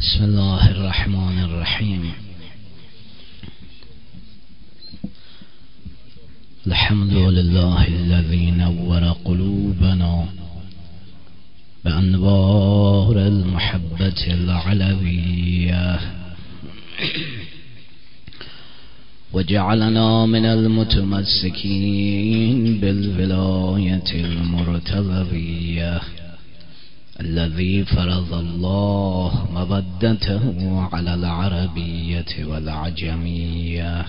بسم الله الرحمن الرحيم. الحمد لله الذي نور قلوبنا بأنوار المحبة العلوية وجعلنا من المتمسكين بالولاية المرتضوية الذي فرض الله مودته على العربية والعجمية.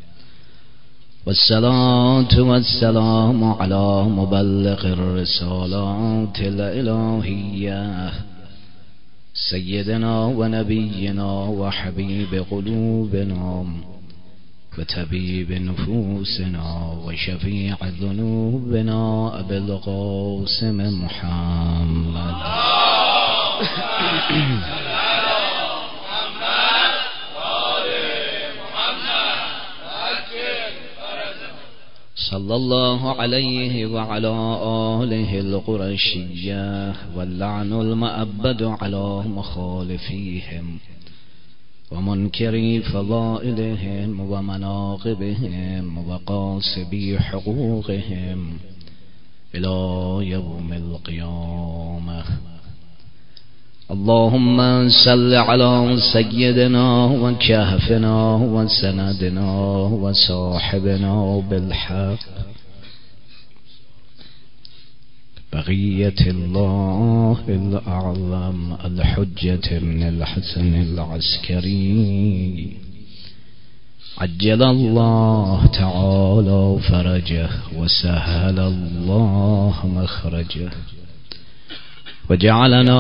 والصلاة والسلام على مبلغ الرسالات الإلهية سيدنا ونبينا وحبيب قلوبنا وطبيب نفوسنا وشفيع ذنوبنا أبي القاسم محمد صلى الله عليه وعلى آله القرشية واللعن المؤبد على مخالفيهم ومنكري فضائلهم ومناقبهم وقاسبي حقوقهم إلى يوم القيامة. اللهم صل على سيدنا وكهفنا وسندنا وصاحبنا بالحق بقية الله الأعظم الحجة بن الحسن العسكري عجل الله تعالى فرجه وسهل الله مخرجه وجعلنا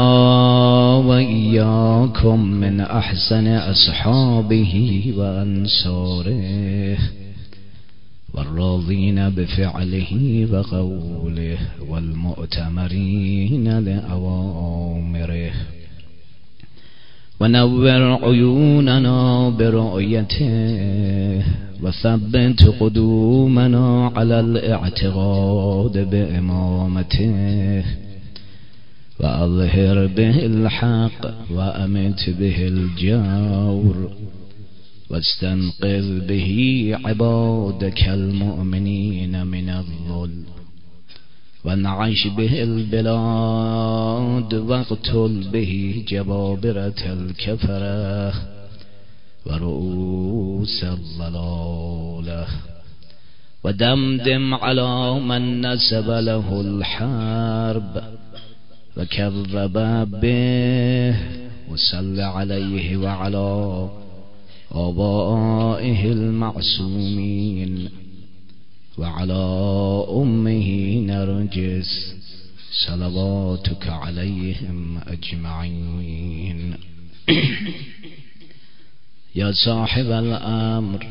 وإياكم من أحسن أصحابه وأنصاره والراضين بفعله وقوله والمؤتمرين لأوامره ونور عيوننا برؤيته وثبت قدومنا على الاعتقاد بإمامته وأظهر به الحق وأمت به الجور واستنقذ به عبادك المؤمنين من الظلم وانعش به البلاد واقتل به جبابرة الكفرة ورؤوس الضلالة ودمدم على من نسب له الحرب وكذب به وصل عليه وعلى آبائه المعصومين وعلى أمه نرجس صلواتك عليهم أجمعين. يا صاحب الأمر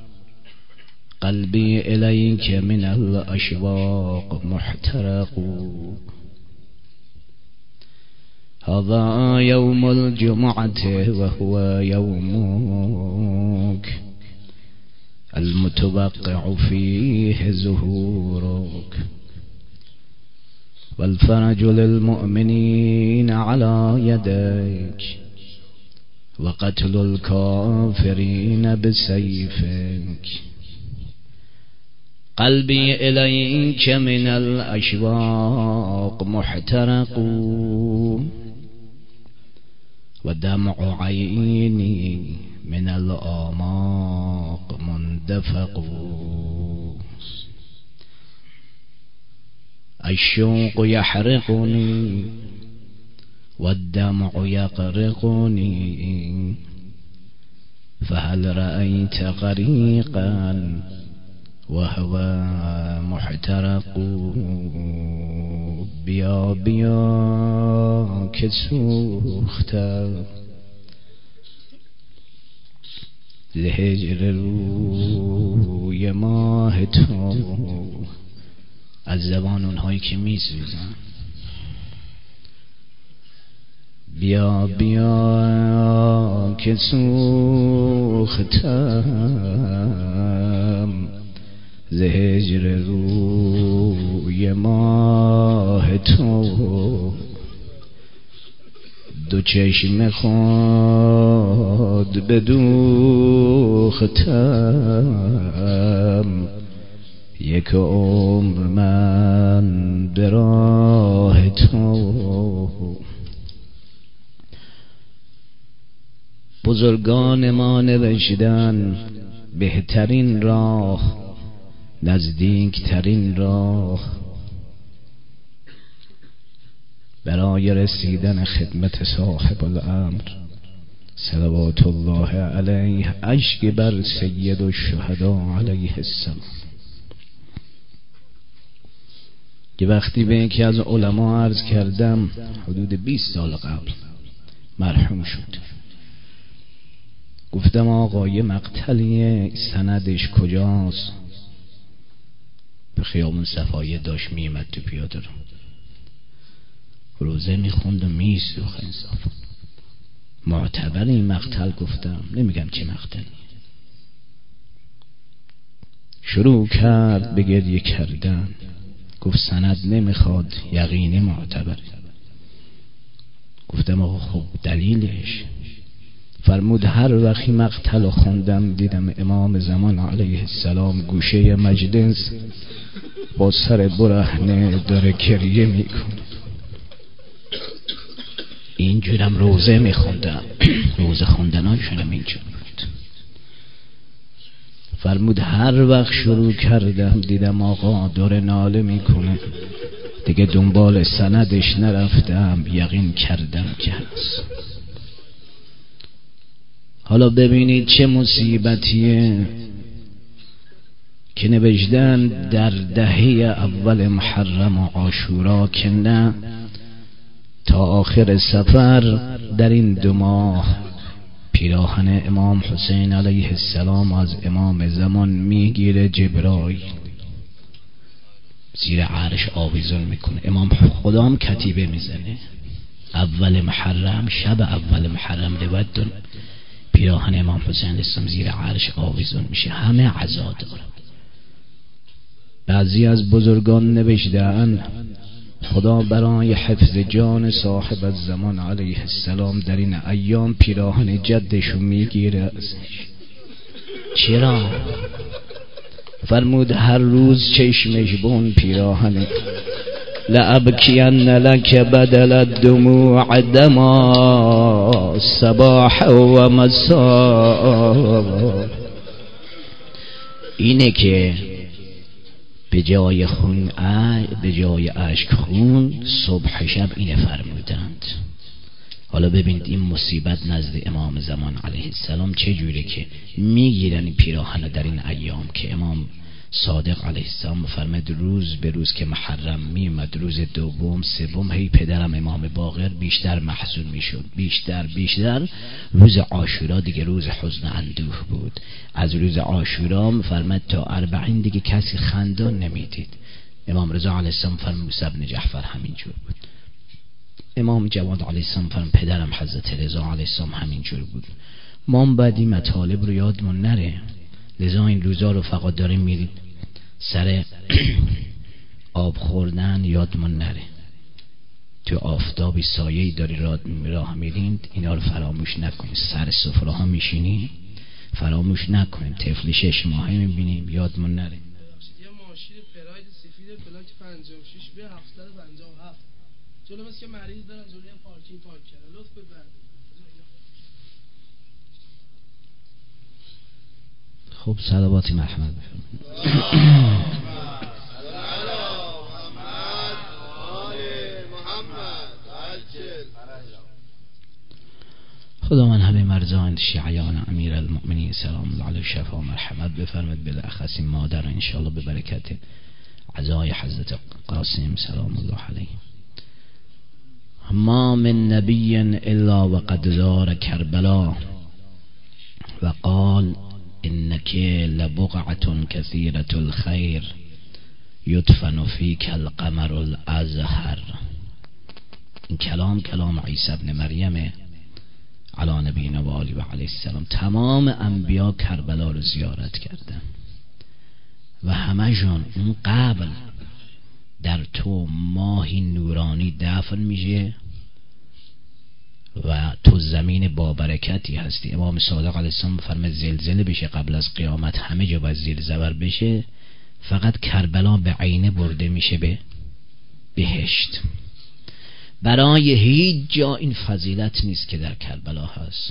قلبي إليك من الأشواق محترق. هذا يوم الجمعة وهو يومك المتوقع فيه ظهورك والفرج للمؤمنين على يديك وقتل الكافرين بسيفك. قلبي إليك من الأشواق محترق ودمع عيني من الآماق مندفق. الشوق يحرقني والدمع يقرقني فهل رأيت غريقا وهو محترق. بیا بیا که سوختم لهجر روی ماه تو. از زبان اونهایی که میسوزن. بیا بیا که سوختم زهجر روی ماه تو. دو چشم خود بدوختم یک عمر من به راه تو. بزرگان ما نوشتن بهترین راه نزدیکترین راه برای رسیدن خدمت صاحب الامر صلوات الله علیه اشک بر سید الشهدا علیه السلام. که وقتی به یکی از علما عرض کردم حدود 20 سال قبل مرحوم شد، گفتم آقا یه مقتلیه سندش کجاست؟ به خیابون صفایه داشت میمد تو پیاده رو روزه میخوند و میسوخت. انصاف معتبر این مقتل؟ گفتم نمیگم چه مقتلی. شروع کرد به گریه کردن، گفت سند نمیخواد یقینی معتبر. گفتم آقا خب دلیلش؟ فرمود هر وقتی مقتل خوندم دیدم امام زمان علیه السلام گوشه مجلس با سر برهنه داره گریه میکنه. اینجورم روزه میخوندم، روزه خوندناشونم اینجور بود. فرمود هر وقت شروع کردم دیدم آقا داره ناله میکنه، دیگه دنبال سندش نرفتم، یقین کردم که هست. حالا ببینید چه مصیبتیه که نوشتن در دهه اول محرم و عاشورا که نه تا آخر سفر در این 2 ماه پیراهن امام حسین علیه السلام از امام زمان میگیره جبرائیل زیر عرش آویزون میکنه. امام خدا هم کتیبه میزنه اول محرم، شب اول محرم لودن پیراهن امام حسین السلام زیر عرش آویزون میشه، همه عزا داره. بعضی از بزرگان نوشتن خدا برای حفظ جان صاحب الزمان علیه السلام در این ایام پیراهن جدشو میگیره ازش. چرا؟ فرمود هر روز چشمش بون پیراهنه لأبکین لک بدل الدموع دما صباح و مساء. اینه که به جای خون به جای اشک خون صبح شب اینه فرمودند. حالا ببینید این مصیبت نزد امام زمان علیه السلام چه جوره که میگیرن این پیراهن در این ایام که امام صادق علیه السلام فرمود روز به روز که محرم میومد، روز دوم سوم هی پدرم امام باقر بیشتر محزون میشد، بیشتر. روز عاشورا دیگه روز حزن اندوه بود. از روز عاشورا فرمود تا 40 دیگه کسی خندان نمیدید. امام رضا علیه السلام فرمود موسی بن جعفر همینجور بود. امام جواد علیه السلام فرمود پدرم حضرت رضا علیه السلام همینجور بود. ما بعد این مطالب رو یادمون نره، لذا این روزا رو فقط داریم میریم سر آب خوردن، یادمون نره. تو آفتابی سایه‌ای داری راه میرین، اینا رو فراموش نکنید. سر سفره ها میشینیم فراموش نکنیم. طفل 6 ماهه میبینیم، یادمون نره. یه ماشین پراید سفید پلاک 56 به 757 جلو مثل که مریض دارن جلوی پارکینگ پارک کردن. لطف ببرید. خب صلوات محمد خدا من همه مرزان شیعیان امیر المؤمنین سلام الله علیه شفا مرحمت بفرمد، بالاخص مادر انشاءالله به برکت عزای حضرت قاسم سلام الله علیه. ما من نبی الا وقد زار کربلا و قال انک لبقعة کثیرة الخیر یدفن فیک القمر الازهر. این کلام عیسی ابن مریم علی نبینا و آله و علیه السلام. تمام انبیا کربلا رو زیارت کردن و همشون اون قبل در تو ماهی نورانی دفن میشه تو زمین بابرکتی هستی. امام صادق علیه السلام فرمود زلزله بشه قبل از قیامت همه جا باید زیر زبر بشه، فقط کربلا به عینه برده میشه به بهشت. برای هیچ جا این فضیلت نیست که در کربلا هست.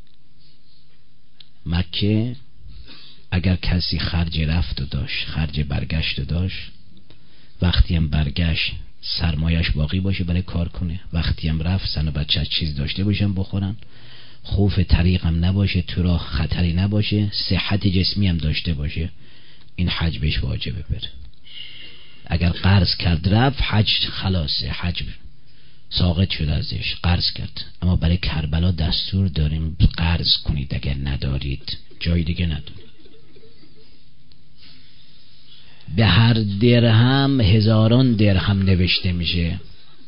مکه اگر کسی خرج رفت و داشت، خرج برگشت و داشت، وقتی هم برگشت سرمایش باقی باشه برای کار کنه، وقتی هم رفت زن و بچه چیز داشته باشن بخورن، خوف طریق هم نباشه، تو راه خطری نباشه، صحت جسمی هم داشته باشه، این حج بهش واجبه بره. اگر قرض کرد رفت حج خلاصه، حج ساقط شد ازش، قرض کرد. اما برای کربلا دستور داریم قرض کنید اگر ندارید، جای دیگه ندارید. به هر درهم 1000 درهم نوشته میشه.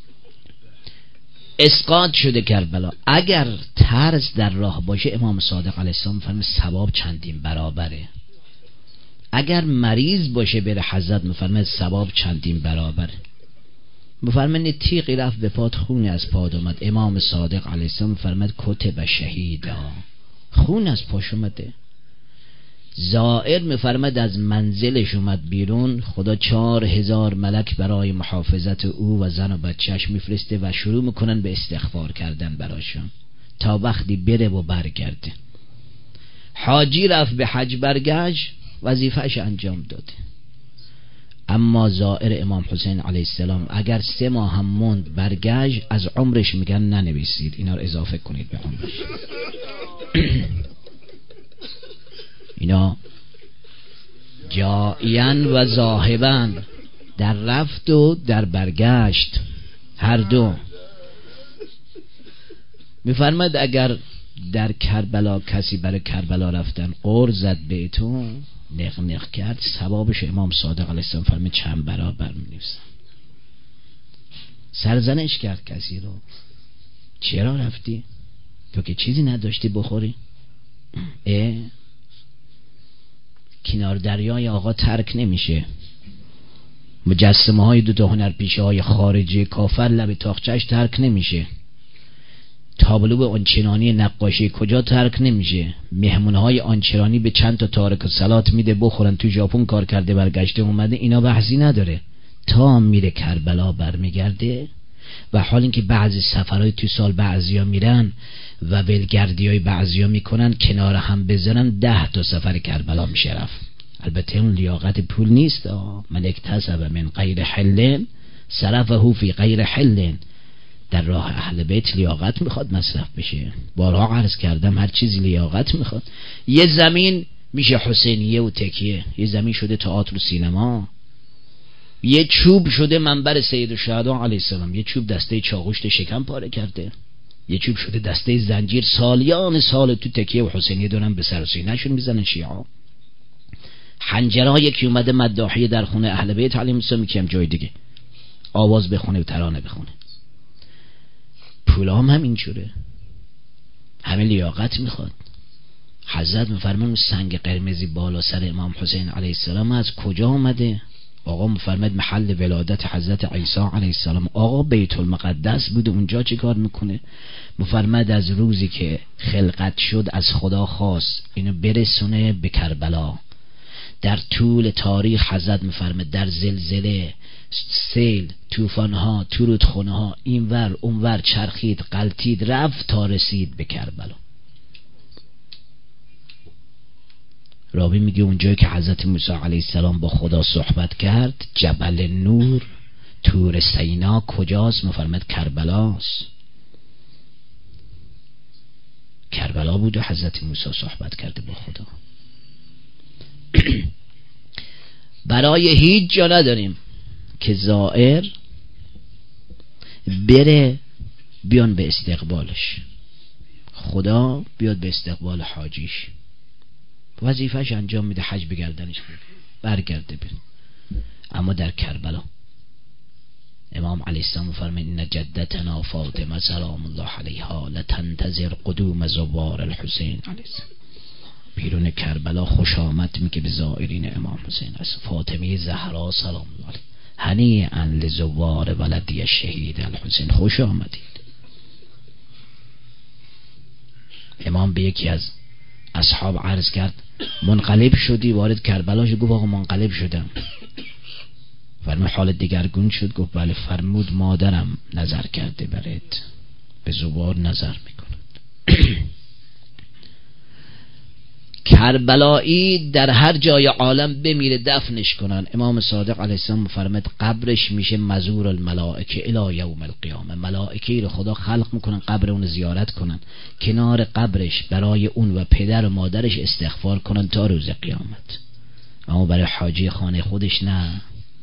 اسقاط شده کربلا. اگر ترس در راه باشه امام صادق علیه السلام فرمود ثواب چندین برابره. اگر مریض باشه بره حضرت میفرماید ثواب چندین برابره. میفرماید تیغی رفت به پات خون از پاد اومد، امام صادق علیه السلام فرمود کتب شهیدا، خون از پاش اومده. زائر میفرماد از منزلش اومد بیرون، خدا 4000 ملک برای محافظت او و زن و بچهش میفرسته و شروع میکنن به استغفار کردن براشون تا وقتی بره و برگرده. حاجی رفت به حج برگشت، وظیفهش انجام داده. اما زائر امام حسین علیه السلام اگر 3 ماه هم موند برگشت، از عمرش میگن ننویسید، اینا رو اضافه کنید به عمرش. اینا جائیان و ذاهبن، در رفت و در برگشت هر دو. میفرماد اگر در کربلا کسی برای کربلا رفتن قرض زد بهتون، نق نق کرد، ثوابش امام صادق علیه السلام فرمود چند برابر می‌نویسن. سرزنش کرد کسی رو، چرا رفتی؟ تو که چیزی نداشتی بخوری؟ کنار دریای آقا ترک نمیشه. مجسمه های 2 هنرپیشه های خارجی کافر لب تاقچه‌اش ترک نمیشه. تابلو آنچنانی نقاشی کجا ترک نمیشه. مهمونه های آنچنانی به چند تا تارک الصلات میده بخورن، تو ژاپن کار کرده برگشته اومده، اینا بحثی نداره. تا میره کربلا برمیگرده. و حال اینکه بعضی سفرهای تو سال بعضیا میرن و ولگردی های بعضیا میکنن کنار هم بذارن، 10 تا سفر کربلا میشه رفت. البته اون لیاقت پول نیست. من اکتسب من غیر حل صرفه فی غیر حل. در راه اهل بیت لیاقت میخواد مصرف بشه. بارها عرض کردم هر چیزی لیاقت میخواد. یه زمین میشه حسینیه و تکیه، یه زمین شده تئاتر و سینما، یه چوب شده منبر سید الشهدا علیه السلام، یه چوب دسته چاقوشت شکم پاره کرده، یه چوب شده دسته زنجیر. سالیان سال تو تکیه و حسینیه دارن به سر و سینه‌شون میزنن شیعه. حنجره یکی اومده مداحیه در خونه اهل بیت علیهم السلام، یکی هم جای دیگه آواز بخونه و ترانه بخونه. پولام هم اینجوره، همه لیاقت میخواد. حضرت میفرمان سنگ قرمزی بالا سر امام حسین علیه السلام از کجا آمده؟ آقا مفرمد محل ولادت حضرت عیسی علیه السلام. آقا بیت المقدس بود، اونجا چی کار میکنه؟ مفرمد از روزی که خلقت شد از خدا خواست اینو برسونه به کربلا. در طول تاریخ حضرت مفرمد در زلزله، سیل، طوفان‌ها، تو رودخونه‌ها اینور اونور چرخید، غلتید، رفت تا رسید به کربلا. راوی میگه اونجایی که حضرت موسی علیه السلام با خدا صحبت کرد، جبل نور، طور سینا کجاست؟ مفرمد کربلاست. کربلا بود و حضرت موسی صحبت کرده با خدا. برای هیچ جا نداریم که زائر بره بیان به استقبالش، خدا بیاد به استقبال حاجیش، وظیفهش انجام میده، حج بگردنش برگرده بره. اما در کربلا امام علیه السلام فرمود ان جدتنا فاطمه سلام الله علیها لتنتظر قدوم زوار الحسین علیه السلام. بیرون کربلا خوش آمد میگه به زائرین امام حسین از فاطمه زهرا سلام الله علیها، هنیئا لزوار ولدی الشهید الحسین، خوش آمدید. امام به یکی از اصحاب عرض کرد منقلب شدی وارد کربلا شد؟ گفت آقا منقلب شدم. فرمود حال دیگرگون شد؟ گفت بله. فرمود مادرم نظر کرده برات، به زبار نظر میکند. کربلایی در هر جای عالم بمیره دفنش کنن، امام صادق علیه السلام فرمود قبرش میشه مزور الملائکه الی یوم القیامه. ملائکه رو خدا خلق میکنن قبر اون زیارت کنن، کنار قبرش برای اون و پدر و مادرش استغفار کنن تا روز قیامت. اما برای حاجی خانه خودش نه.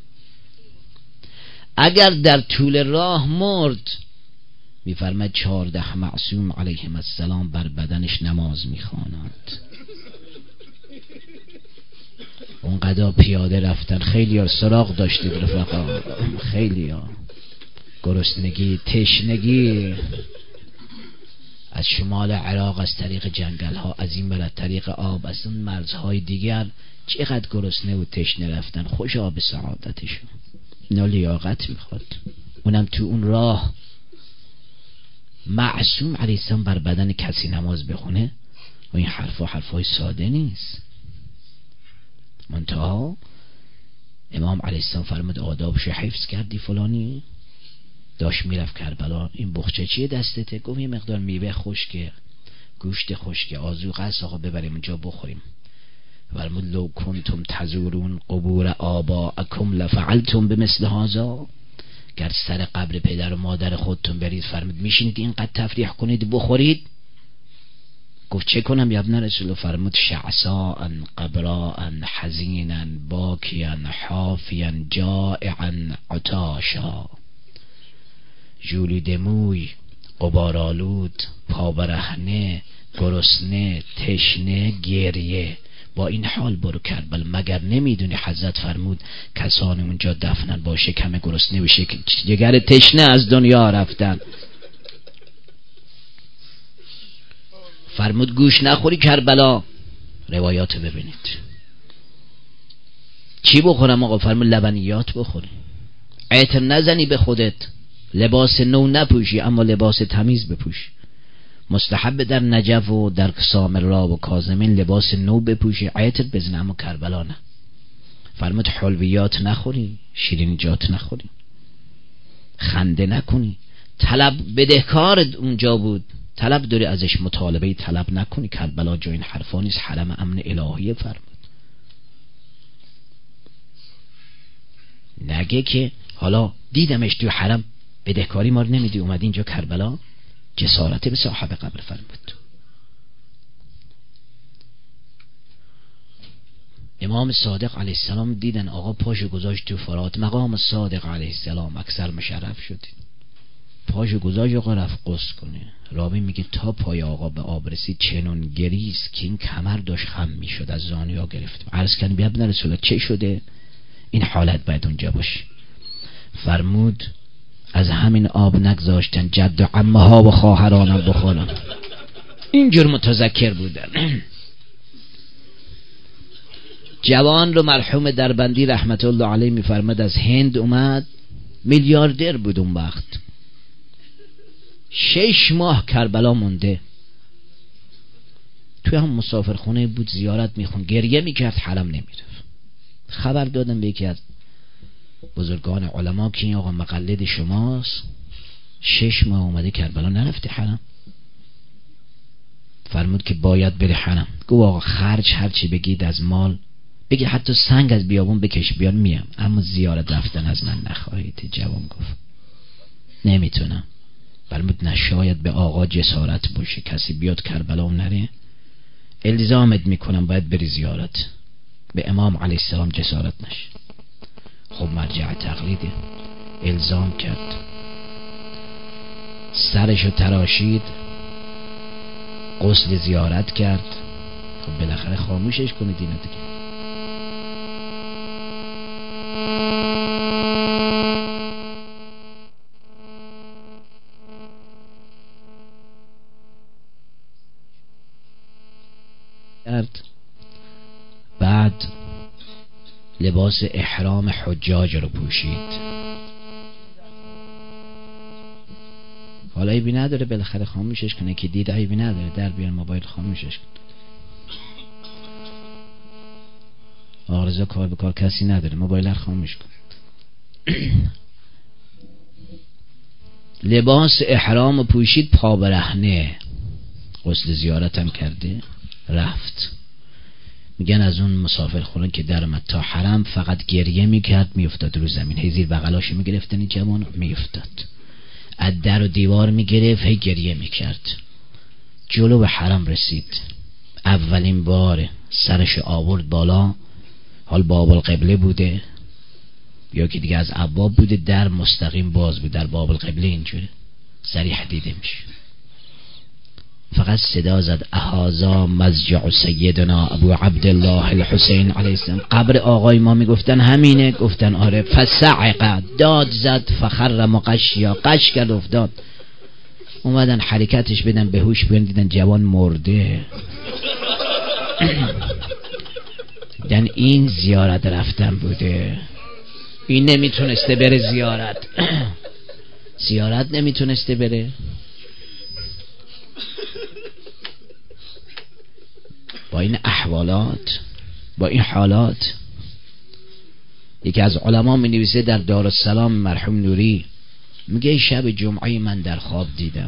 اگر در طول راه مرد میفرماید 14 معصوم علیهم السلام بر بدنش نماز میخوانند. اون قدا پیاده رفتن. خیلی ها سراغ داشتید رفقا، خیلی ها گرسنگی، تشنگی از شمال عراق، از طریق جنگل ها، از این برد طریق آب، از اون مرزهای دیگر چقدر گرسنه و تشنه رفتن. خوشا به سعادتشون. اینا لیاقت میخواد. اونم تو اون راه معصوم علیه السلام بر بدن کسی نماز بخونه و این حرفای ساده نیست. منتها امام علیه السلام فرمود آدابش حفظ کردی فلانی؟ داشت میرفت کربلا، این بخچه چیه دستته؟ گفت یه مقدار میوه خشکه، گوشت خشکه، آذوقه است آقا، ببریم اونجا بخوریم. فرمود لو کنتم تزورون قبور آباءکم لفعلتم بمثل هذا. گر سر قبر پدر و مادر خودتون برید، فرمود میشینید اینقدر تفریح کنید بخورید؟ گفت چه کنم یا ابن رسول؟ فرمود شعصاء قبراء حزینا باکیا حافیا جائعا عطاشا. ژولیده موی، غبارآلود، پابرهنه، گرسنه، تشنه، گریه، با این حال برو کربل. مگر نمیدونی حضرت فرمود کسان اونجا دفنن با شکم گرسنه و جگر تشنه از دنیا رفتن. فرمود گوش نخوری کربلا. روایات ببینید. چی بخورم آقا؟ فرمود لبنیات بخوری، عطر نزنی به خودت، لباس نو نپوشی اما لباس تمیز بپوش. مستحب در نجف و در سامرا و کاظمین لباس نو بپوشی، عطر بزن، اما کربلا نه. فرمود حلویات نخوری، شیرینیجات نخوری، خنده نکنی. طلب بدهکار اونجا بود، طلب داری ازش، مطالبه طلب نکنی. کربلا جای این حرفا نیست، حرم امن الهیه. فرمود نگه که حالا دیدمش تو حرم بدهکاری ما رو نمیدی اومدی اینجا کربلا. جسارت به صاحب قبر. فرمود امام صادق علیه السلام دیدن آقا پاشو گذاشت تو فرات. مقام صادق علیه السلام اکثر مشرف شدید. پاشو گذاشت آقا رفت قصد کنه. راوی میگه تا پای آقا به آب رسید چنون گریز که این کمر داشت خم میشد، از زانویا گرفت. عرض کردم بیا ابن رسول الله چه شده؟ این حالت باید اونجا باشه. فرمود از همین آب نگذاشتن جد و عمه ها و خواهرانم بخورن. اینجور متذکر بودن. جوان رو مرحوم دربندی رحمت الله علیه میفرماد از هند اومد، میلیاردر بود اون وقت. 6 ماه کربلا مونده، توی هم مسافرخونه بود، زیارت میخون، گریه میکرد، حرم نمیرفت. خبر دادم به یکی از بزرگان علما که این آقا مقلد شماست، 6 ماه اومده کربلا نرفته حرم. فرمود که باید بره حرم. گفت آقا خرج هرچی بگید از مال، بگی حتی سنگ از بیابون بکش بیان میام، اما زیارت رفتن از من نخواهید. جوان گفت نمیتونم. فرمود نشاید به آقا جسارت باشه کسی بیاد کربلا و نره، الزامت میکنم باید بری زیارت. به امام علیه السلام جسارت نشه. خب مرجع تقلیده، الزام کرد، سرشو تراشید، غسل زیارت کرد. خب بالاخره خاموشش کنید اینو دیگه. بعد لباس احرام حجاج رو پوشید. حالا حالا عیبی نداره بالاخره خاموشش کنه که دید عیبی نداره، در بیار موبایل خاموشش کن. آرزا کار به کار کسی نداره، موبایل خاموش کن. لباس احرام پوشید، پا برهنه، غسل زیارتم کرده رفت. میگن از اون مسافر خورن که در اومد تا حرم فقط گریه میکرد، میافتاد رو زمین، هی زیر بغلاشو میگرفتن این جوان، میافتاد از در و دیوار میگرفت، هی گریه میکرد. جلو به حرم رسید، اولین بار سرش آورد بالا، حال باب القبله بوده یا که دیگه از ابواب بوده، در مستقیم باز بود، در باب القبله اینجوری صریح دیده میشه. فقط صدا زد اهذا مضجع سیدنا ابو عبدالله الحسین علیه السلام، قبر آقای ما میگفتن همینه؟ گفتن آره. فصعق، داد زد، فخر مغشیا، قش کرد افتاد. اومدن حرکتش بدن به هوش بیان، دیدن جوان مرده. دیدن این زیارت رفتن بوده، این نمیتونسته بره زیارت نمیتونسته بره. با این احوالات، با این حالات، یکی از علما می نویسه در دارالسلام مرحوم نوری، میگه شب جمعه من در خواب دیدم،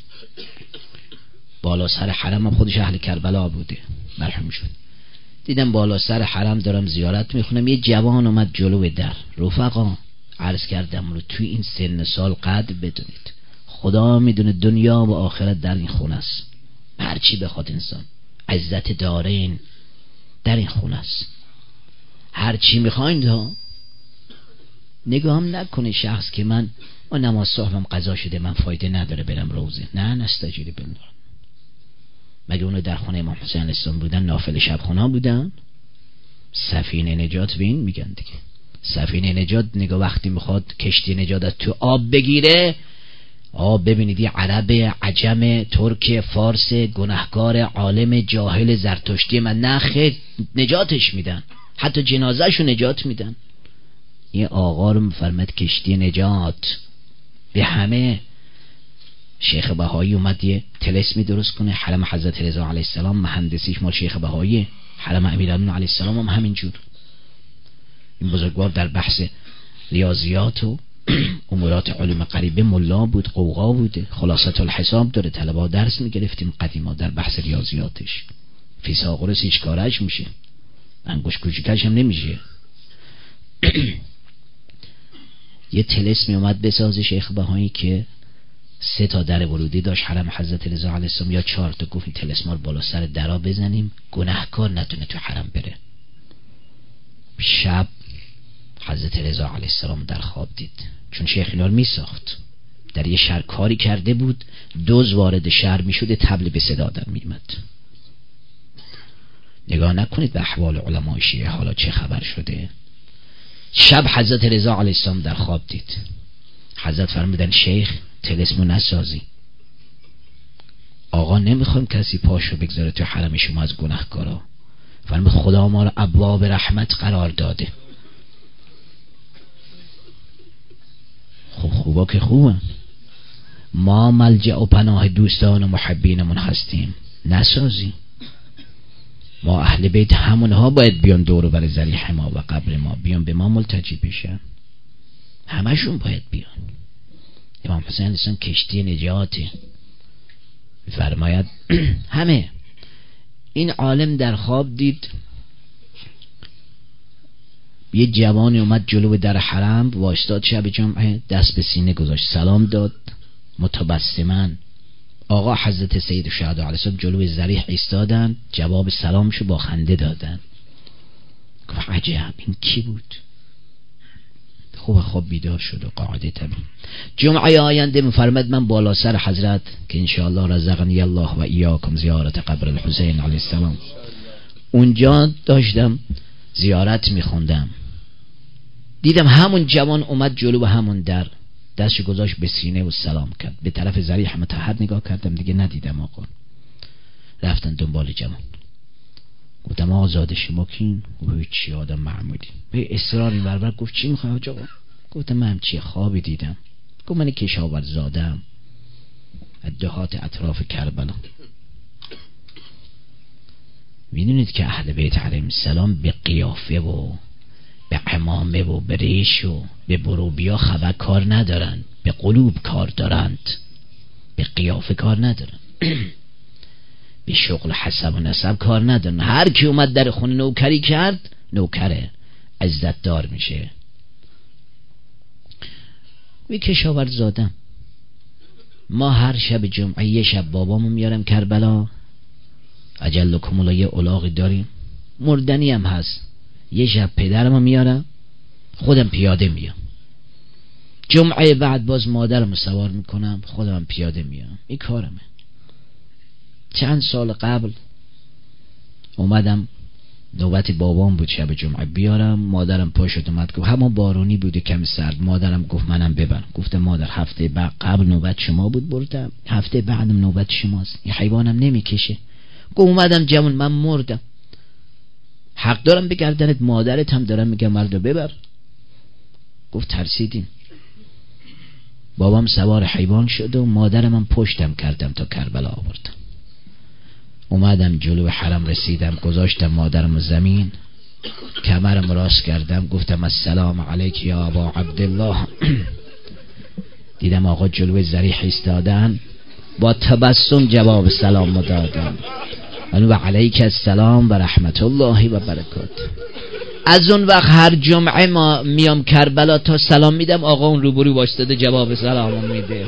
بالا سر حرم، خودش اهل کربلا بوده مرحوم شد، دیدم بالا سر حرم دارم زیارت میخونم، یه جوان اومد جلو در. رفقا عرض کردم رو توی این سن سال قدر بدونید، خدا میدونه دنیا و آخرت در این خونه است، هرچی بخواد انسان، عزت دارین در این خونه است، هرچی میخواین ها. نگاهم نکنه شخص که من نماز صبحم قضا شده، من فایده نداره برم روزه، نه نستجیری بالله. مگه اونو در خونه امام حسین علیه السلام بودن، نافل شب خونه بودن؟ سفینه نجات به این میگن دیگه. سفینه نجات نگاه وقتی میخواد کشتی نجات تو آب بگیره، آب ببینید یه عرب، عجم، ترک، فارس، گناهکار، عالم، جاهل، زرتشتی، من نخه نجاتش میدن، حتی جنازهشو نجات میدن. یه آقا رو مفرمد کشتی نجات به همه. شیخ بهایی اومد یه طلسمی درست کنه، حرم حضرت رضا علیه السلام مهندسیش مال شیخ بهایی، حرم امیرالمومنین علیه السلام هم همینجور. این بزرگوار در بحث ریاضیات و امورات علوم غریبه ملا بود، قوقا بوده، خلاصت الحساب داره، طلبا درس میگرفتیم قدیما در بحث ریاضیاتش. فیثاغورس هیچ کارش میشه، انگوش کوچیکش هم نمیشه. یه طلسمی اومد بسازه شیخ بهایی که 3 تا در ورودی داشت حرم حضرت رضا علیه السلام یا 4 تا، گفت این طلسما رو بالا سر درا بزنیم گناهکار نتونه تو حرم بره. شب حضرت رضا علیه السلام در خواب دید، چون شیخ اینا رو می ساخت، در یه شهر کاری کرده بود، دوز وارد شهر می شده، طبل به صدا در می اومد. نگاه نکنید به احوال علمای شیعه حالا چه خبر شده. شب حضرت رضا علیه السلام در خواب دید، حضرت فرمودن شیخ طلسمو نسازی، آقا نمیخوام کسی پاشو بگذاره تو حرم شما از گناهکارا. فرمود خدا ما رو ابواب رحمت قرار داده. خب خوبا که خوبن، ما ملجأ و پناه دوستان و محبینمون هستیم، نسازی. ما اهل بیت همونها باید بیان دور و بر ضریح ما و قبر ما، بیان به ما ملتجی بشن، همشون باید بیان. امام حسین علیه السلام کشتی نجاته فرماید همه. این عالم در خواب دید یه جوانی اومد جلو در حرم وایستاد، شب جمعه دست به سینه گذاشت، سلام داد متبسما. آقا حضرت سید الشهدا علیه السلام جلوی ضریح ایستادن، جواب سلامشو با خنده دادن. گفت عجب این کی بود؟ خوب بیدار شد و قاعده طبیعی. جمعه آینده میفرماد من بالا سر حضرت که انشاءالله رزقنی الله و ایاکم زیارت قبر الحسین علیه السلام، اونجا داشتم زیارت میخوندم، دیدم همون جوان اومد جلو به همون در، دستش گذاشت به سینه و سلام کرد. به طرف ضریح مطهر نگاه کردم، دیگه ندیدم آقا. رفتن دنبال جوان، گفتم آزاد شما کین؟ گفت چی آدم معمولی. به اصرار این ورور گفت چی میخوای آقا؟ گفتم من چی خوابی دیدم. گفت من کشاورز زادم، دهات اطراف کربلا. میدونید که اهل بیت علیهم السلام به قیافه و به عمامه و به ریش و به بروبیا خبر کار ندارن، به قلوب کار دارند، به قیافه کار ندارن. به شغل حسب و نسب کار ندارن. هر کی اومد در خونه نوکری کرد، نوکره، عزت دار میشه. وی کشاورز زادم. ما هر شب جمعه یه شب بابامو میارم کربلا، اجلکم الله، یه الاغی داریم مردنی هم هست، یه شب پدرمو میارم، خودم پیاده میام. جمعه بعد باز مادرمو سوار میکنم، خودم پیاده میام. این کارمه. چند سال قبل اومدم نوبت بابام بود شب جمعه بیارم، مادرم پا شد اومد گفت، همون بارونی بوده کمی سرد، مادرم گفت منم ببر. گفتم مادر هفته بعد قبل نوبت شما بود بردم، هفته بعدم نوبت شماست، این حیوانم نمیکشه. گفت اومدم جمعون من مردم، حق دارم بگردنت، مادرت هم دارم میگم مردو ببر. گفت ترسیدیم. بابام سوار حیوان شد و مادرم هم پشتم کردم تا کربلا آوردم. اومدم جلو حرم رسیدم، گذاشتم مادرم زمین، کمرم راست کردم، گفتم السلام علیک یا ابا عبدالله. دیدم آقا جلوی ذریح ایستادن، با تبسم جواب سلام دادم، و علیک السلام و رحمت الله و برکاته. از اون وقت هر جمعه ما میام کربلا تا سلام میدم، آقا اون روبرو وایستاده جواب سلامو میده.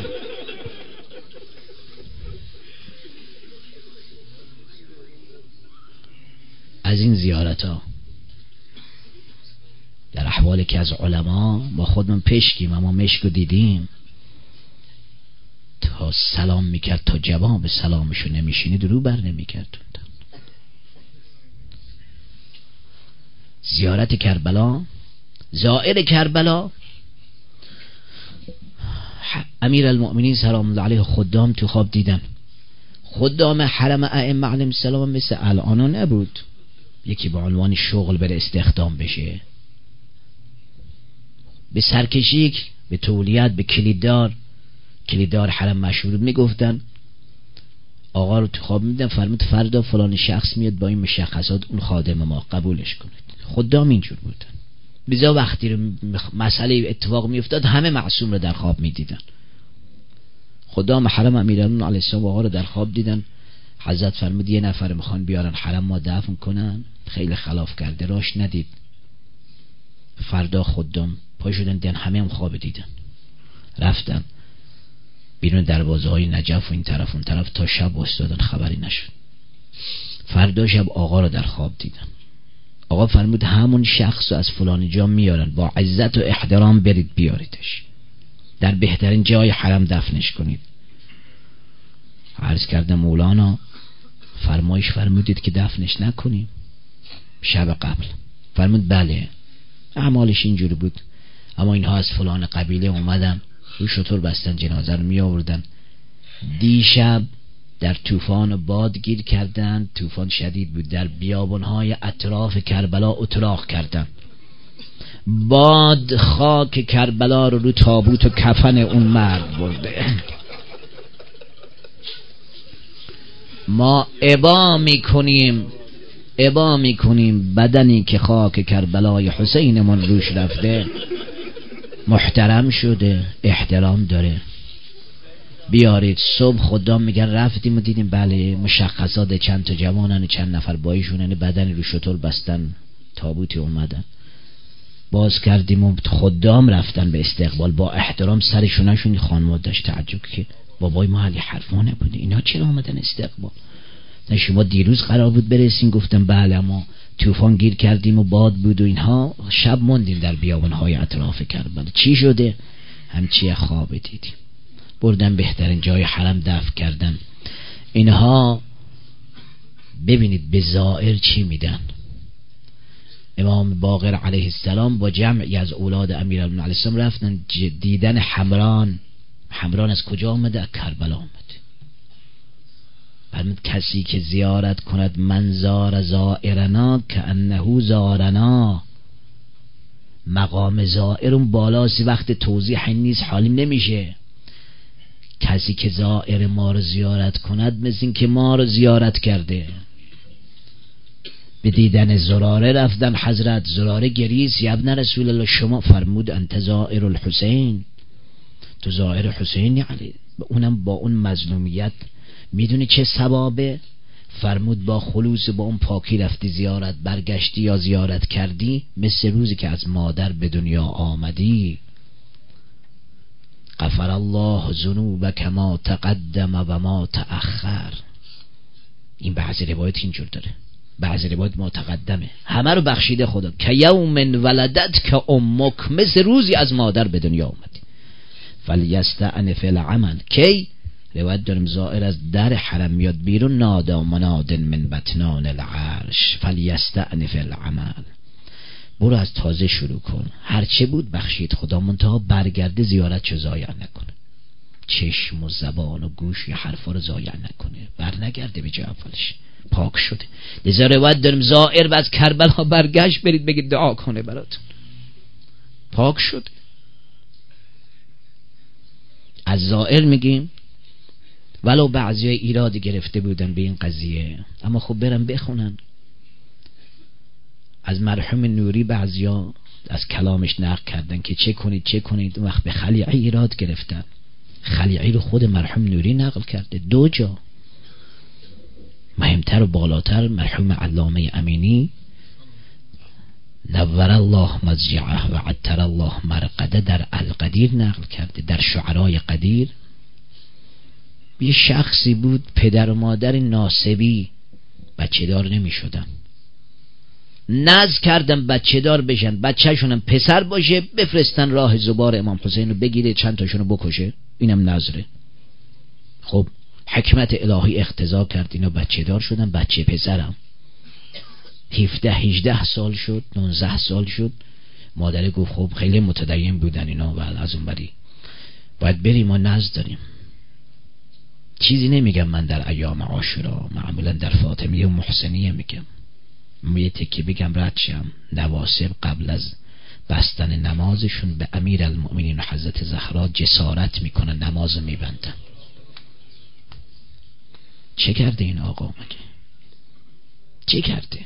از این زیارت ها در احوالی که از علما با خودمون پشکیم، اما مشکو دیدیم، تا سلام میکرد تا جواب سلامشو نمیشینید رو بر نمیکرد. زیارت کربلا، زائر کربلا، امیر المؤمنین سلام الله علیه خدام تو خواب دیدن. خدام حرم ائمه علیهم السلام مثل الان نبود یکی با عنوان شغل بره استخدام بشه، به سرکشی، به تولیت، به کلیددار حرم مشهور میگفتن. آقا رو تو خواب میدن، فرمود فردا فلان شخص میاد با این مشخصات، اون خادم ما، قبولش کنید. خدام اینجور بودن. بزا وقتی مسئله اتفاق میافتاد همه معصوم رو در خواب میدیدن. خدام حرم امیرالمومنین علیه السلام آقا رو در خواب دیدن. حضرت فرمود یه نفر میخوان بیارن حرم ما دفن کنن، خیلی خلاف کرده، راش ندید. فردا خدام پا شدن دیدن همه هم خواب دیدن، رفتن بیرون دروازه های نجف و این طرف اون طرف تا شب استادن، خبری نشد. فردا شب آقا رو در خواب دیدن. آقا فرمود همون شخص رو از فلانی جا میارن، با عزت و احترام برید بیاریدش، در بهترین جای حرم دفنش کنید. عرض کردم مولانا فرمایش فرمودید که دفنش نکنیم شب قبل؟ فرمود بله، اعمالش اینجوری بود، اما اینها از فلان قبیله اومدن رو شطور بستن جنازه رو می آوردن. دیشب در طوفان باد گیر کردن، طوفان شدید بود، در بیابانهای اطراف کربلا اتراق کردن. باد خاک کربلا رو تابوت و کفن اون مرد برده. ما ابا میکنیم بدنی که خاک کربلای حسین من روش رفته محترم شده، احترام داره، بیارید. صبح خدام میگن رفتیم و دیدیم بله مشخصات چند تا جوانن، چند نفر بایشونن، بدن رو شطور بستن، تابوتی اومدن، باز کردیم و خدام رفتن به استقبال با احترام سرشونشون. خانم داشت تعجب که بابای ما علی حرفا نبوده، اینا چرا اومدن استقبال؟ شما دیروز قرار بود برسین. گفتم بله ما طوفان گیر کردیم و باد بود و اینها، شب موندیم در بیابانهای اطراف کربلا. چی شده؟ همچی خواب دیدیم. بردن بهترین جای حرم دفن کردن. اینها ببینید به زائر چی میدن. امام باقر علیه السلام با جمعی از اولاد امیرالمومنین علیه السلام رفتن دیدن حمران. حمران از کجا آمده؟ کربلا آمده. فرمود کسی که زیارت کند من زار زائرنا که انه زارنا. مقام زائر اون بالاست، وقت توضیح نیست حالیم نمیشه. کسی که زائر ما رو زیارت کند مثل این که ما رو زیارت کرده. به دیدن زراره رفتن حضرت، زراره گریست، یبن رسول الله شما فرمود انت زائر الحسین، تو زائر حسین علی، اونم با اون مظلومیت. میدونی چه ثوابه؟ فرمود با خلوص، با اون پاکی رفتی زیارت، برگشتی یا زیارت کردی مثل روزی که از مادر به دنیا آمدی. غفر الله ذنوبک ما تقدم و ما تأخر. این بعضی روایت اینجور داره، بعضی روایت ما تقدمه، همه رو بخشیده خدا. که یوم ولدت که امک، مثل روزی از مادر به دنیا آمدی. فلیستأنف العمل. کی؟ روایت داریم زائر از در حرم میاد بیرون، نادا مناد من بطنان العرش فلیستأنف العمل. برو از تازه شروع کن، هرچه بود بخشید خدا، منتها برگرده زیارت چو ضایع نکنه، چشم و زبان و گوش حرفا رو ضایع نکنه، برنگرده به جای اولش، پاک شده. لذا روایت داریم زائر و از کربلا برگشت، برید بگید دعا کنه براتون، پاک شد. از زائر میگیم ولو بعضی ایراد گرفته بودن به این قضیه، اما خب برن بخونن. از مرحوم نوری بعضیا از کلامش نقل کردن که چه کنید چه کنید، اون وقت به خلیعی ایراد گرفتن. خلیعی رو خود مرحوم نوری نقل کرده، 2 جا. مهمتر و بالاتر مرحوم علامه امینی نور الله مضجعه و عطر الله مرقده در القدیر نقل کرده. در شعرای قدیر یه شخصی بود پدر و مادر ناسبی بچه دار نمی شدن، نذر کردن بچه دار بشن، بچه شونم پسر باشه بفرستن راه زبار امام حسین رو بگیره چند تاشونو بکشه، اینم نذره. خب حکمت الهی اقتضا کرد اینا بچه دار شدن، بچه پسرم 17-18 سال شد، 19 سال شد. مادر گفت خب خیلی متدین بودن اینا و از اون بری باید بریم ما نذر داریم. چیزی نمیگم من در ایام عاشورا، معمولا در فاطمیه و محسنیه میگم، یه تکی بگم رد شم. نواسب قبل از بستن نمازشون به امیر المؤمنین و حضرت زهرا جسارت میکنن، نماز میبندن. چه کرده این آقا مگه؟ چه کرده؟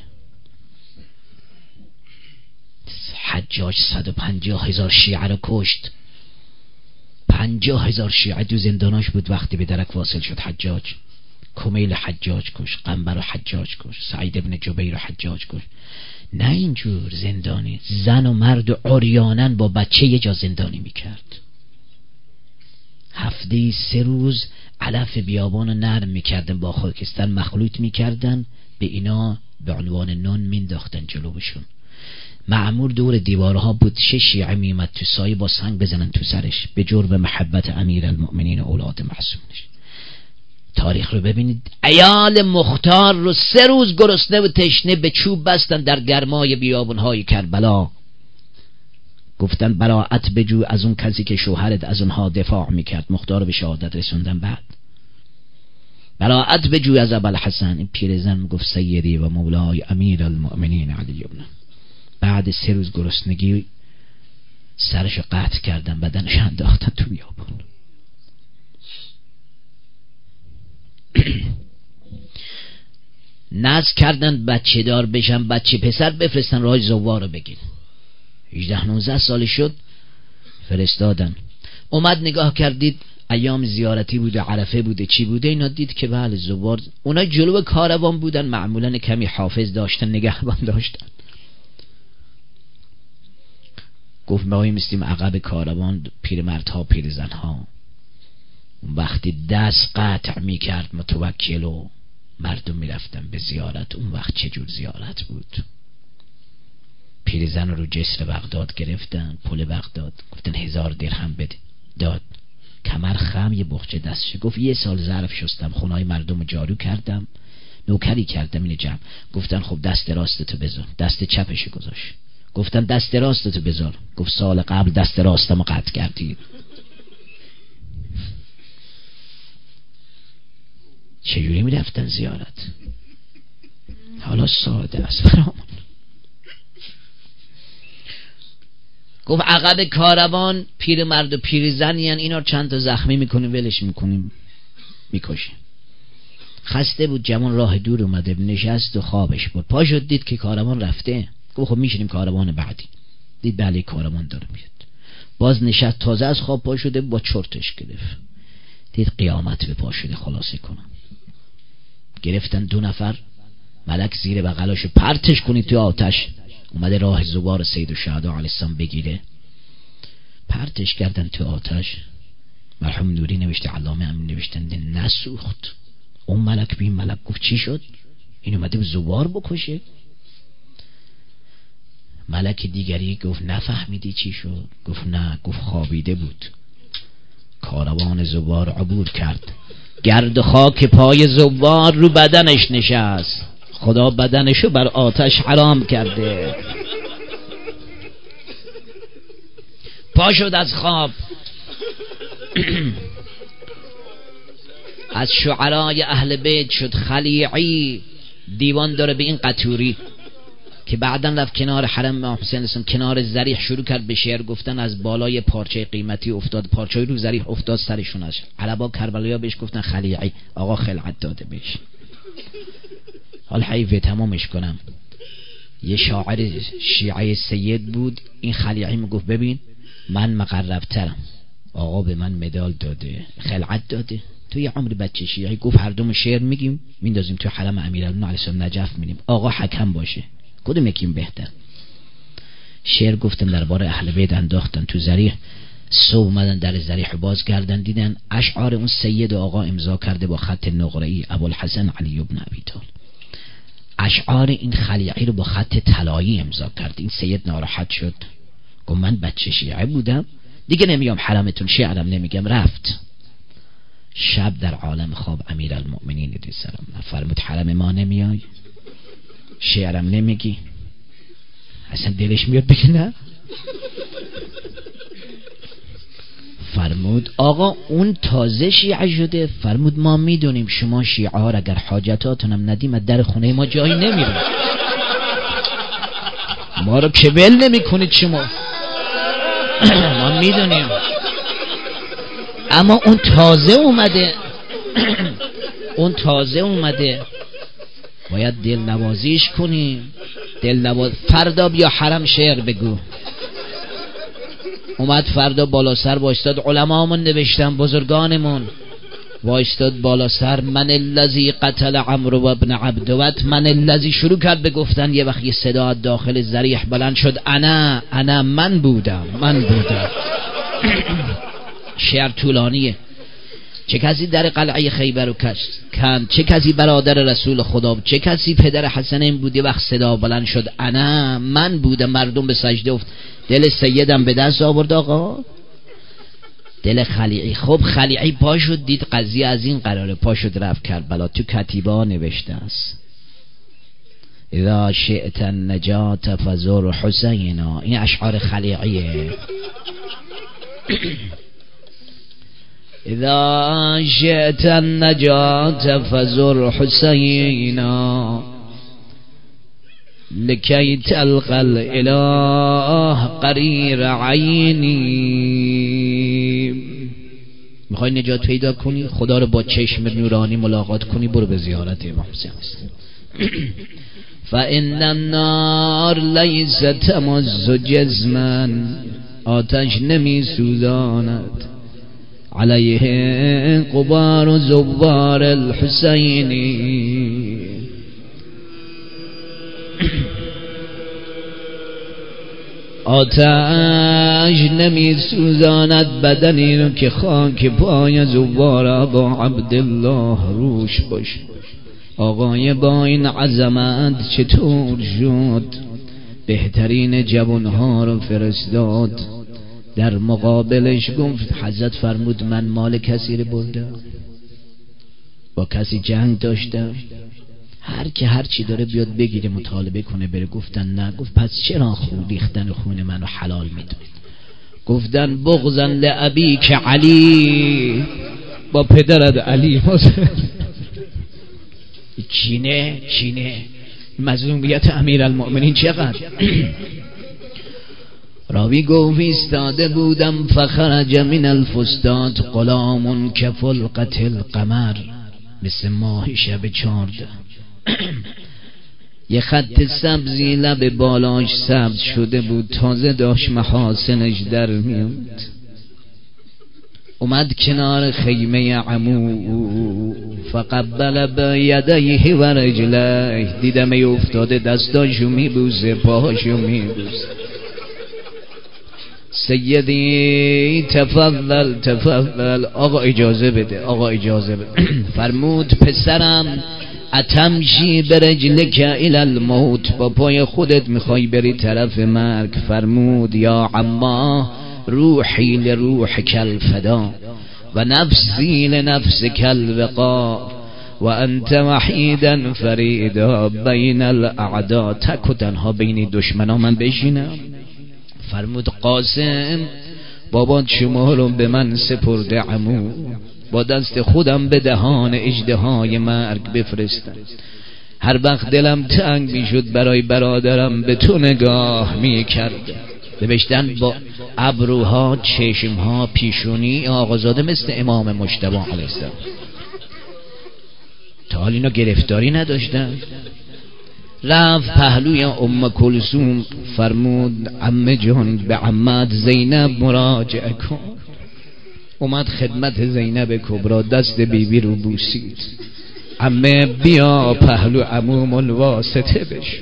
حجاج 150,000 شیعه رو کشت، 50,000 شیعه تو زنداناش بود وقتی به درک واصل شد. حجاج کمیل حجاج کش، قنبر و حجاج کش، سعید ابن جبیر و حجاج کش. نه اینجور زندانی، زن و مرد و عریانن با بچه یه جا زندانی میکرد. هفته 3 روز علف بیابان رو نرم میکردن، با خاکستر مخلوط میکردن، به اینا به عنوان نان مینداختن جلوشون. مأمور دور دیوارها بود، 6 شیعه میمد تو سایه با سنگ بزنن تو سرش به جرم محبت امیر المؤمنین و اولاد معصومش. تاریخ رو ببینید، عیال مختار رو 3 روز گرسنه و تشنه به چوب بستن در گرمای بیابانهای کربلا. گفتن براءت بجو از اون کسی که شوهرت از اونها دفاع میکرد، مختار به شهادت رسوندن. بعد براءت بجو از ابوالحسن. این پیرزن گفت سیدی و مولای امیر المؤمنین علی ابن. بعد 3 روز گرسنگی سرش قطع کردن، بدنش انداختن تو بیابان. نذر کردن بچه دار بشن، بچه پسر بفرستن راه زوار رو بگین. 18-19 سال شد فرستادن. اومد نگاه کردید ایام زیارتی بوده، عرفه بوده، چی بوده، اینا دید که بله زوار. اونا جلو کاروان بودن، معمولا کمی حافظ داشتن، نگهبان داشتن. گفت ما میستیم عقب کاروان، پیرمردها پیرزنها. وقتی دست قطع میکرد متوکل و مردم میرفتن به زیارت. اون وقت چه جور زیارت بود؟ پیرزن رو جسر بغداد گرفتن، پل بغداد، گفتن 1000 درهم بده، داد. کمر خم، یه بخچه دستش. گفت 1 سال ظرف شستم، خونهای مردم رو جارو کردم، نوکری کردم اینو جمع. گفتن خب دست راستتو بذار، دست چپش گذاشت. گفتن دست راستتو بذار، گفت سال قبل دست راستمو قطع کردی. چجوری میرفتن زیارت؟ حالا ساده است فرامون. گفت عقب کاروان پیرمرد و پیرزن یعنی اینا چند تا زخمی میکنیم ولش میکنیم میکشیم. خسته بود جوان، راه دور اومده، نشست و خوابش بود. پا شد دید که کاروان رفته. گفت خب میشینیم کاروان بعدی. دید بله کاروان داره میاد. باز نشست، تازه از خواب پا شده با چرتش گرفت. دید قیامت به پا شده. خلاصه کنم گرفتن 2 نفر ملک زیر بغلاشو پرتش کنید توی آتش. اومده راه زبار سید الشهدا علیه السلام بگیره، پرتش کردن توی آتش. مرحوم نوری نوشته، علامه امین نوشتن نسوخت. اون ملک بین ملک گفت چی شد؟ این اومده به زبار بکشه؟ ملک دیگری گفت نفهمیدی چی شد؟ گفت نه. گفت خوابیده بود. کاروان زبار عبور کرد، گرد خاک پای زبار رو بدنش نشست. خدا بدنشو بر آتش حرام کرده. پا شد از خواب. از شعرای اهل بیت شد خلیعی. دیوان داره به این قطوری که بعداً رفت کنار حرم امام حسین اسلام، کنار ذریح شروع کرد به شعر گفتن. از بالای پارچه قیمتی افتاد، پارچه رو ذریح افتاد سرشون. از عربا کربلایا بهش گفتن خلیعی، آقا خلعت داده بهش. حال حیفه تمامش کنم. یه شاعر شیعه سید بود، این خلیعی میگفت ببین من مقربترم، آقا به من مدال داده، خلعت داده، تو یه عمر بچه شیعه. گفت هر دوم شعر میگیم میندازیم تو حرم امیرالمومنین علیه السلام نجف میریم، آقا حکم باشه کدوم یکیم بهتر؟ شعر گفتن درباره اهل بیت انداختن تو ذریح. صبح اومدن در ذریح باز کردن، دیدن اشعار اون سید آقا امضا کرده با خط نقره‌ای ابوالحسن علی بن ابی طالب. اشعار این خلیعی رو با خط طلایی امضا کرد. این سید ناراحت شد، گفت من بچه شیعه بودم دیگه نمیام حرمتون، شعرم نمیگم. رفت. شب در عالم خواب امیرالمؤمنین علیه السلام فرمود حرم ما نمیای، شعرم نمیگی. اصلا دلش میاد بگه نه. فرمود آقا اون تازه شیعه شده. فرمود ما میدونیم شما شیعه ها اگر حاجتاتونم ندیم از در خونه ما جایی نمیریم، ما رو که ول نمی کنید شما، ما میدونیم. اما اون تازه اومده اون تازه اومده باید دل نوازیش کنیم. فردا بیا حرم شعر بگو. اومد فردا بالا سر وایستاد، علمامون نوشتن بزرگانمون وایستاد بالا سر، من الذی قتل عمرو و ابن عبدوت، من الذی شروع کرد به گفتن. یه وقت یه صدا داخل ذریح بلند شد، انا من بودم. شعر طولانیه. چه کسی در قلعه خیبر رو کند، چه کسی برادر رسول خدا، چه کسی پدر حسنین بود. یه وقت صدا بلند شد، من بودم. مردم به سجده افت. دل سیدم به دست آورد آقا، دل خلیعی. خب خلیعی پا شد دید قضیه از این قراره، پا شد رفت کربلا. تو کتیبه نوشته است اذا شئت النجات فزر حسینا. این اشعار خلیعیه. اذا شئت النجات فزر حسینا لکی تلقى الاله قریر عینی. میخوای نجات پیدا کنی، خدا رو با چشم نورانی ملاقات کنی، برو به زیارت امام حسین است. فان النار لیس تمز جزما، آتش نمی سوزاند علیه غبار زوار الحسینی. آتش نمی سوزاند بدنی رو که خاک پای زوار ابا عبدالله روش باشه. آقای با این عظمت چطور شد بهترین جوانها رو فرستاد، در مقابلش گفت حضرت فرمود من مال کسی رو بردم، با کسی جنگ داشتم، هر که هر چی داره بیاد بگیره مطالبه کنه بره. گفتن نه. گفت پس چرا ریختن خون منو حلال میدونید؟ گفتن بغضا لابی که علی، با پدرت علی. چینه مظلومیت امیرالمؤمنین چقدر. راوی گفت ایستاده بودم فخرج من الفستاد غلام کفلقة القمر، مثل ماه شب 14. یه خط سبزی لب بالاش سبز شده بود، تازه داشت محاسنش در میاد. اومد کنار خیمه عمو فقبل بیدیه و رجلیه، دیدم ای افتاده دستاشو میبوزه پاهاشو میبوزه. سیدی تفضل تفضل، آقا اجازه بده، آقا اجازه بده. فرمود پسرم اتمشی برجلک الی الموت، با پای خودت میخوای بری طرف مرگ. فرمود یا عما روحی لروحک الفدا و نفسی لنفسک الوقا و انت وحیدا فریدا بین الاعدا، تک و تنها بین دشمنا من بشینم. فرمود قاسم بابات شما رو به من سپرده عمو، با دست خودم به دهان اژدهای مرگ بفرستم. هر وقت دلم تنگ میشد برای برادرم به تو نگاه میکردم. نوشتن با ابروها، چشمها، پیشونی آقازاده مثل امام مجتبی علیه السلام. تا حال اینا گرفتاری نداشتن. رفت پهلوی ام کلثوم فرمود عمه جان به عمت زینب مراجعه کن. اومد خدمت زینب کبرا، دست بیبی رو بوسید. عمه بیا پهلو عموم الواسطه بش.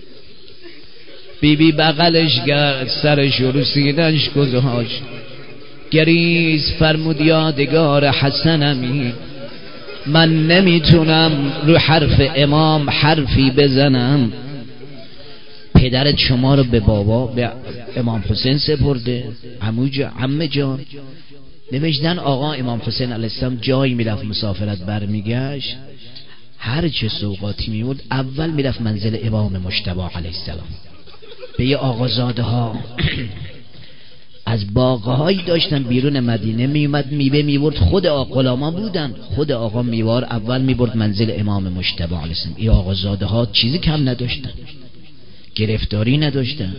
بیبی بغلش گرد، سرش رو سینه‌اش گذاشت، گریز. فرمود یادگار حسنمی، من نمیتونم رو حرف امام حرفی بزنم. پدرت شما رو به بابا به امام حسین سپرده. عمه جان نوشتن آقا امام حسین علیه السلام جایی میرفت مسافرت برمیگشت، هر چه سوغاتی میورد اول میرفت منزل امام مجتبی علیه السلام. به یه آقازاده ها از باغهایی داشتن بیرون مدینه میومد میوه میبرد، خود آقا غلاما بودن، خود آقا میوار اول میبرد منزل امام مجتبی علیه السلام. این آقازاده ها چیزی کم نداشتن، گرفتاری نداشتن.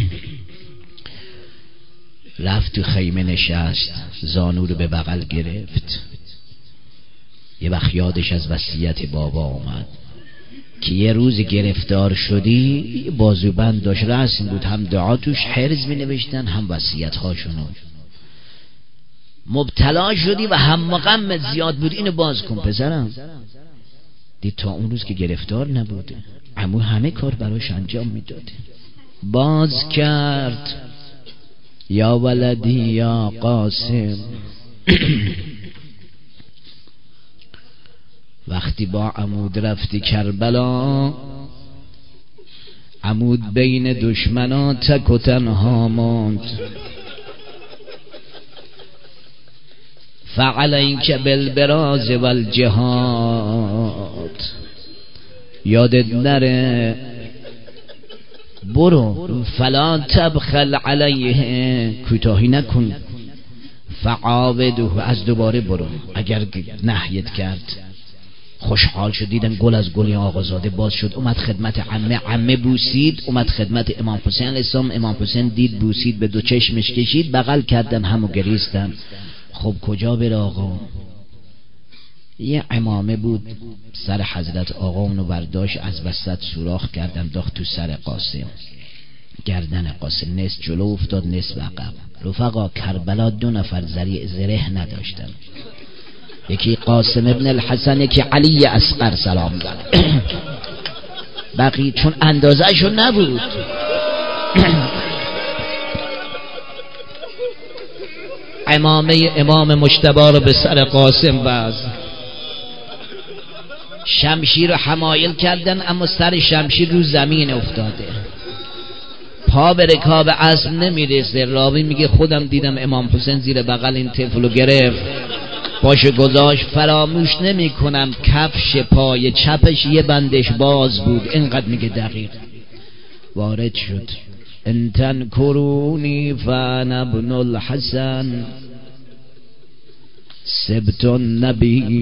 رفت تو خیمه نشست، زانو رو به بغل گرفت. یه وقت یادش از وصیت بابا اومد که یه روز گرفتار شدی، بازوبند داشت، رسم بود، هم دعا توش حرز می نوشتن هم وصیت هاشونو. مبتلا شدی و هم غم زیاد بود، اینو باز کن پسرم. دید تا اون روز که گرفتار نبوده، عمو همه کار براش انجام میداده. باز کرد یا ولدی یا قاسم. وقتی با عمود رفتی کربلا، عمود بین دشمنا تک و تنها ماند. فعلیک بالبراز والجهاد، یادت نره برو فلا تبخل علیه، کوتاهی نکن. فعاوده، از دوباره برو اگر نهیت کرد. خوشحال شد، دیدن گل از گل آقازاده باز شد. اومد خدمت عمه، عمه بوسید. اومد خدمت امام حسین علیه السلام، امام حسین دید بوسید، به دو چشمش کشید، بغل کردن، همو گریستن. خب کجا بره آقا؟ یه عمامه بود سر حضرت آقا، اونو برداشت از وسط سوراخ کردن، انداخت تو سر قاسم، گردن قاسم، نصف جلو افتاد نصف عقب. رفقا کربلا 2 نفر زره نداشتن، یکی قاسم ابن الحسن، یکی علی اصغر سلام داره. بقیه چون اندازه شو نبود. امامه امام مجتبی رو به سر قاسم بست، شمشیر رو حمایل کردن، اما سر شمشیر رو زمین افتاده، پا به رکاب اسب نمیرسه. راوی میگه خودم دیدم امام حسین زیر بغل این طفل رو گرفت، پاش گذاشت. فراموش نمی کنم کفش پای چپش یه بندش باز بود، اینقدر میگه دقیق. وارد شد انتن کرونی فان ابن الحسن سبت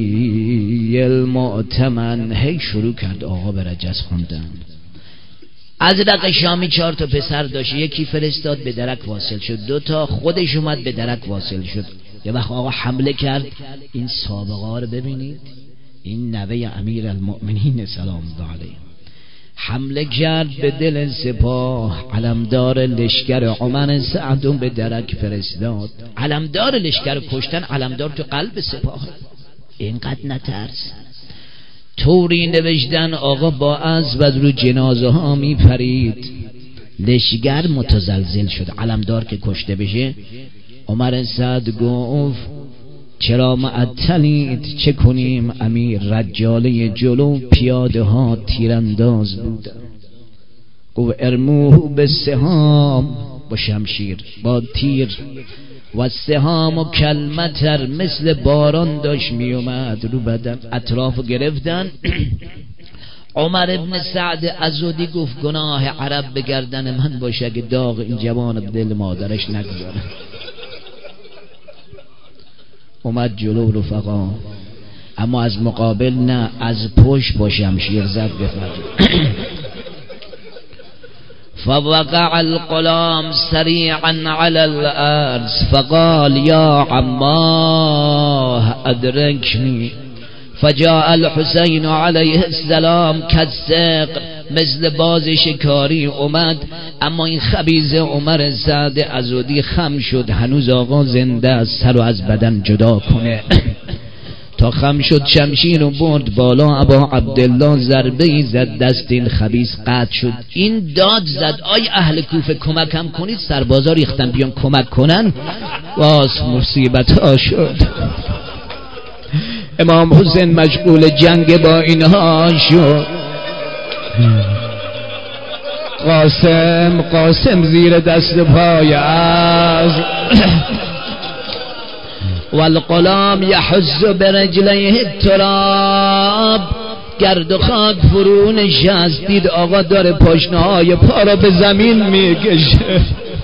النبی المؤتمن. هی شروع کرد آقا به رجز خوندن. ازرق شامی 4 تا پسر داشت، یکی فرستاد به درک واصل شد، 2 تا خودش اومد به درک واصل شد. یه وقت آقا حمله کرد. این سابقه ها رو ببینید، این نوه امیر المؤمنین سلام الله علیه حمله کرد به دل سپاه. علمدار لشکر عمر سعد به درک فرستاد. علمدار لشکر کشتن، علمدار تو قلب سپاه، اینقدر نترس. طوری نوشتن آقا با اسب رو جنازه ها می پرید. لشکر متزلزل شد. علمدار که کشته بشه، عمر سعد گفت چرا معطلید، چه کنیم؟ امیر رجاله جلو، پیاده ها تیرانداز بودن. گفت ارموه به سهام، با شمشیر با تیر، و سهام و کلمتر مثل باران داشت می اومد رو بدن. اطراف گرفتن. عمر ابن سعد عضدی گفت گناه عرب به گردن من باشه که داغ این جوان به دل مادرش نگذاره. اومد جلو رفقا، اما از مقابل نه، از پشت با شمشیر زد بفرد. فوقع الغلام سریعا على الارض فقال یا عماه ادرکنی. فجاء الحسین علیه السلام کالصقر، مثل باز شکاری اومد. اما این خبیث عمر سعد عضدی خم شد. هنوز آقا زنده است، سر رو از بدن جدا کنه. تا خم شد شمشیر رو برد بالا. ابا عبدالله ضربه ای زد، دست این خبیث قطع شد. این داد زد آی اهل کوفه کمکم کنید. سربازا ریختن بیان کمک کنن. واس مصیبت ها شد. امام حسین مشغول جنگ با اینها شد. قاسم زیر دست پای است. والغلام یحز برجلیه التراب، گرد و خاک فرو نشست. دید آقا داره پاشنه‌های پا را به زمین میکشه.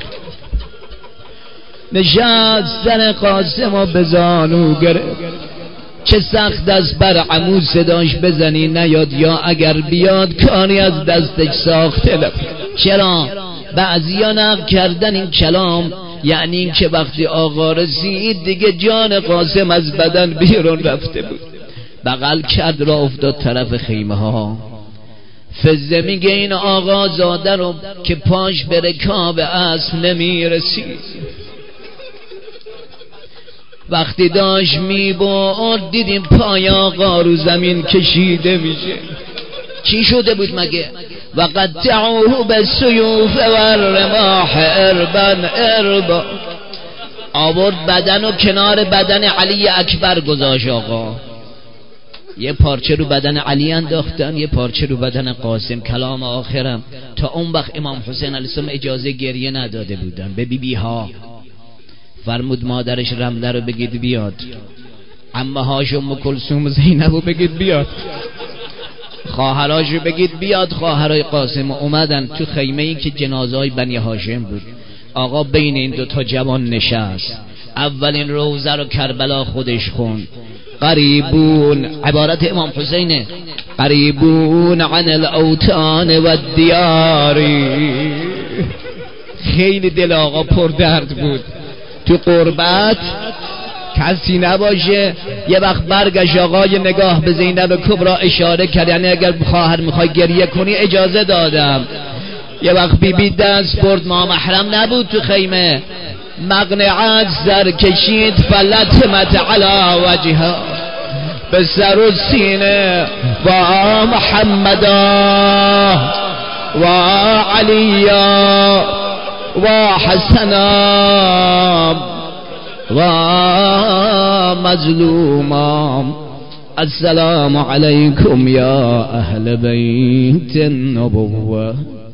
نشست سر قاسم و به زانو گرفت. چه سخت است بر عمو صداش بزنی نیاد، یا اگر بیاد کاری از دستش ساخته. چرا؟ بعضیا نقل کردن این کلام یعنی این که وقتی آقا رسید دیگه جان قاسم از بدن بیرون رفته بود. بغل کرد را افتاد طرف خیمه ها. فزه میگه این آقا زاده رو که پاش به رکاب اسب نمیرسید. وقتی داشت میبرد دیدیم پای آقا رو زمین کشیده میشه. چی شده بود مگه؟ و قطعوه بالسیوف و الرماح اربا. آورد بدن و کنار بدن علی اکبر گذاشت آقا. یه پارچه رو بدن علی انداختن، یه پارچه رو بدن قاسم. کلام آخرم، تا اون وقت امام حسین علیه السلام اجازه گریه نداده بودن به بیبی ها. فرمود مادرش رمله رو بگید بیاد، عمه‌هاش ام کلثوم زینب رو بگید بیاد، خواهراش رو بگید بیاد. خواهرای قاسم اومدن تو خیمه ای که جنازه‌های بنی هاشم بود. آقا بین این 2 تا جوان نشست. اولین روزه رو کربلا خودش خوند. قریبون، عبارت امام حسینه، قریبون عن الاوطان و الدیاری. خیلی دل آقا پر درد بود. تو قربت کسی نباشه. یه وقت برگشت آقا یه نگاه به زینب کبرا اشاره کرد، یعنی اگر خواهر میخوای گریه کنی اجازه دادم. یه وقت بیبی دست برد، ما محرم نبود تو خیمه، مقنعت سر کشید، فلتمت علی وجهها، به سر و سینه و محمدا و علیا و حسنا و مظلوما. السلام علیکم یا اهل بیت النبوة.